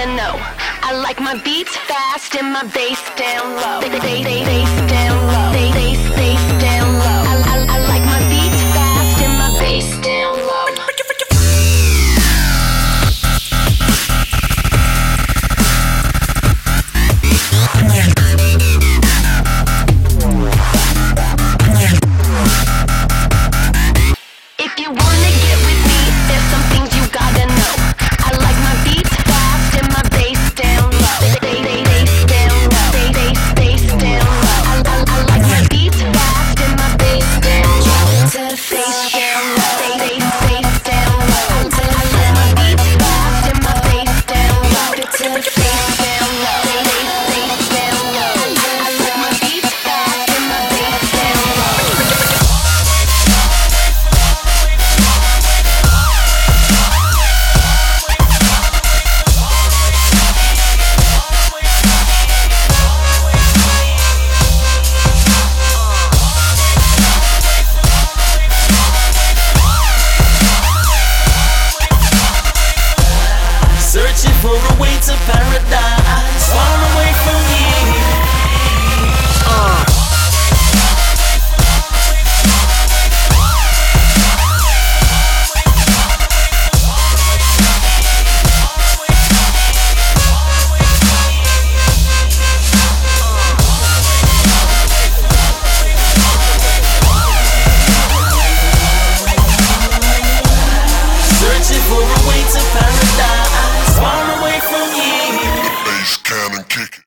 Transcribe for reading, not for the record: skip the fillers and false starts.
gotta know. I like my beats fast and my bass down low. Bass down low. Bass down low. I like my beats fast and my bass down low. If you wanna get with me, there's some things you gotta know. I like my beats fast and my bass down low. Bass down low. Bass down low. I like my beats fast and my bass down low. To the face down low. Bass down low. I like my beats fast and my bass down low. To the face down low. Bass down low. I like my beats fast and my bass down low. Searching for a way to paradise, far away from here. Searching for a way to paradise, far away from here. Bass cannon kick it.